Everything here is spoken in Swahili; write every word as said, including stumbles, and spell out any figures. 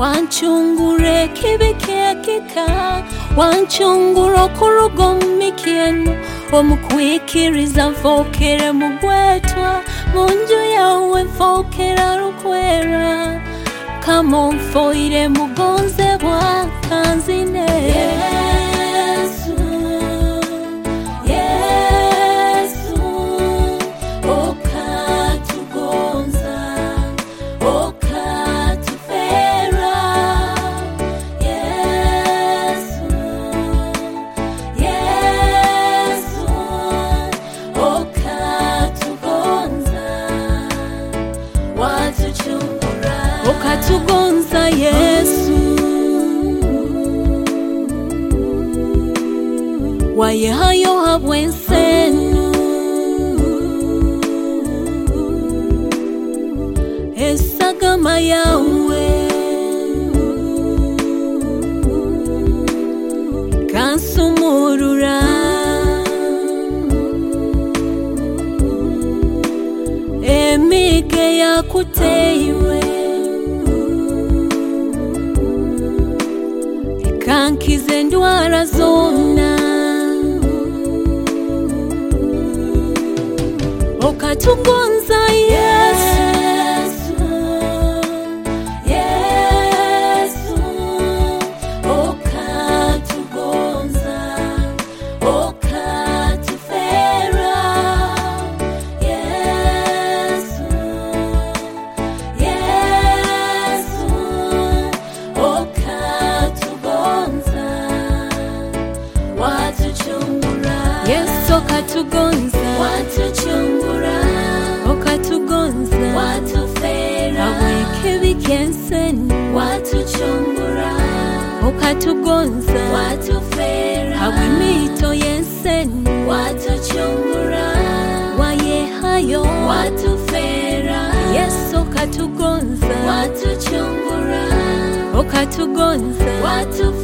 wanchungure kibikekika wanchunguro kurugomikieno omukwikiriza mfokere mugwetwa munju yawe mfokera rukwera kamo mfoire mugonzebwa kanzine Yesu Yesu okatugonza okatufera Yesu Yesu okatugonza watuchungura okatugonza Yesu waye hayo habwensenu esagama yawe kansumurura emige yakuteiwe kankize endwara zonna okatugonza Yesu Yesu okatugonza okatufera Yesu Yesu okatugonza watuchungura Yesu okatugonza watuchungura okatugonza watufera awekebikenseni watuchungura okatugonza watufera awimito yenseni watuchungura wayehayo watufera Yesu okatugonza watuchungura okatugonza watufera